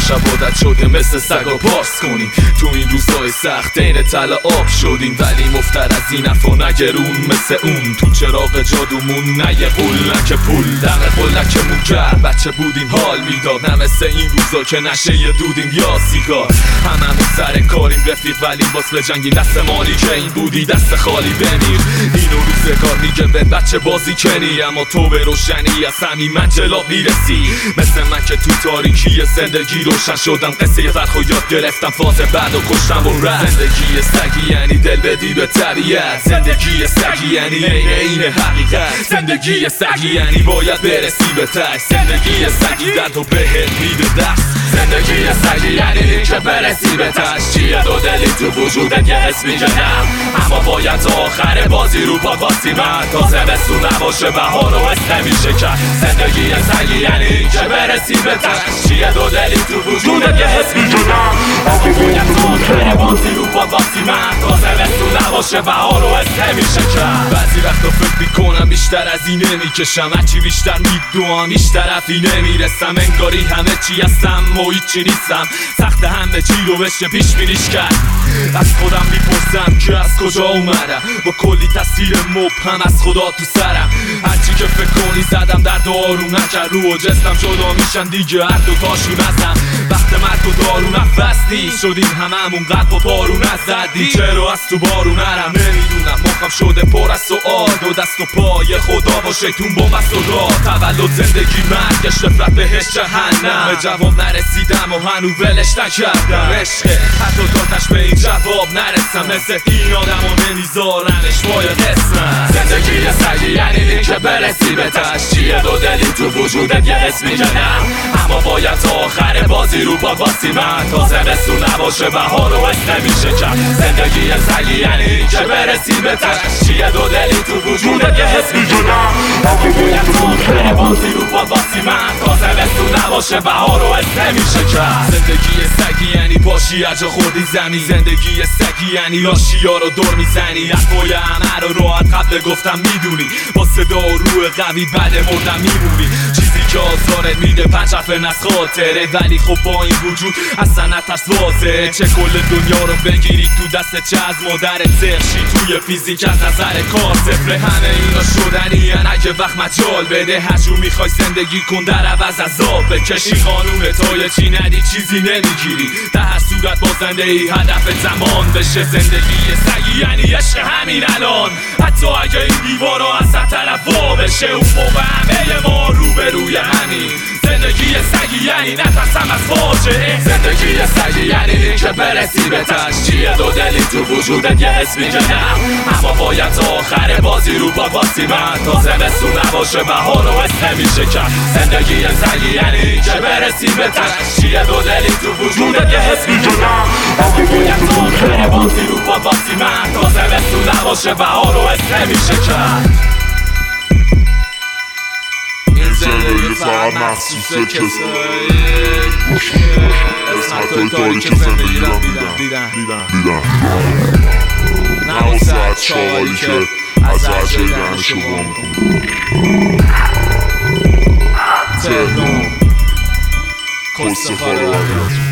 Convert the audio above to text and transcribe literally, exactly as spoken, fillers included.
شب عادت شده مثل سگا پارس کنیم. تو این روزای سخت عین تله آب شدیم، ولی مفتر از این حرفا نگرون مثل اون. تو چراغ جادومون نه یه قلک پول، دم قلکمون کرد بچه بودیم حال میداد، نه مثل این روزا که نشه یه دودیم یا سیگار. هممون سر کاریم رفیق ولی باز به جنگی دست مالی که این بودی دست خالی بمیر. اینو روزگار میگه به بچه بازی کنی، اما تو به روشنی از همین منجلا میرسی. مثل من که تو تاریکی زندگی روشن شدم، قصه فرخو یاد گرفتم، فاز بعد و کشتم و رفت. زندگی سگی یعنی دل بدی به طبیعت، زندگی سگی یعنی عین این حقیقت. زندگی سگی یعنی باید برسی به ته، زندگی سگی درد و بهت میده دست. زندگی سگی یعنی این که برسی به تش، چیه دو دلی تو وجودت یه حس میگه نه، اما باید تا آخر بازی رو پا واسی من، تا زمستون نباشه بهار و حس نمیشه کرد. زندگی سگی یعنی این که برسی به تش، چیه دو دلی تو وجودت یه حس میگه نه، اما باید تا آخر بازی رو پا واسی من، تا زمستون نباشه بهار و حس نمیشه کرد. بعضی وقتا فکر میکنم بیشتر از این نمیکشم، هرچی بیشتر میدوام هیچ طرفی نمیرسم، انگاری همه چی هستم و هیچی نیستم. سخت همه چی رو بشه پیش بینیش کرد. از خودم میپرسم که از کجا اومدم، با کلی تصویر مبهم از خدا تو سرم. هرچی که فکر کنی زدم درد و آروم نکرد، رو و جسمم جدا میشن دیگه هر دو تاشون ازم. وقت مرگ و دارو نفس نیست، شدیم هممون قلب و بارون از زدیم. چرا از تو بارون نرم نمیدونم، مخم شده پر از سؤال، دو دست و پای خدا با شیطون بومست و راه. تولد زندگی مرگش رفت بهش جهنم، به جواب نرسیدم و هنو ولش نکردم. عشقه حتی داتش به این جواب نرسم، مثل این آدم و نمیذارمش باید اسمم. زندگی سگی یعنی این که برسی به تش، چیه دو دلی تو وجودت یه حس میگه نه، اما باید تا آخر بازی رو پا واسی من، تا زمستون نباشه بهار و حس نمیشه کرد. زندگی سگی یعنی این که برسی به تش، چیه دو دلی تو وجودت یه حس میگه نه، اما باید تا آخر بازی رو پا واسی من، تا زمستون نباشه بهار و حس نمیشه کرد. زندگی سگی یعنی باشی از جا خوردی زمین، زندگی سگی یعنی لاشیا رو دور میزنی. حرفای همه رو راحت قبل گفتم میدونی، با صدا و روح قوی بعد مردم میمونی. چیزی که آزارت میده پنج حرف از خاطره، ولی خب با این وجود اصلا نترس واضحه. چه کل دنیا رو بگیری تو دست چه از مادرت سرشی، توی فیزیک از نظر کار صفره. همه اینا شدنی ان اگه وقت مجال بده، هر جور میخوای زندگی کن در عوض عذاب بکشی. قانون تای چی ندی چیزی نمیگیری، در هر صورت بازنده ای هدف زمان بشه. زندگی سگی یعنی عشق همین الان، حتی اگه این دیوارا از هر طرف وا بشه، اون موقع همه ما رو به روی همین. زندگی سگی یعنی نترسم از فاجعه، زندگی سگی یعنی این که برسی به تش، چیه دو دلی تو وجودت یه حس میگه نه، اما باید تا آخر بازی رو پا واسی من، تا زمستون نباشه بهار و حس نمیشه کرد. زندگی سگی یعنی این که برسی به تش، چیه دو دلی تو وجودت یه حس میگه نه، اما باید تا آخر بازی رو پا واسی من، تا زمستون نباشه بهار و حس نمیشه کرد. زندگی فقط مخصوص کسایی قسمت های تاریک زندگی رو دیدن دیدن نه واسه از چاقالی که از هرچه دهنشو با میکن. تهران کس خاره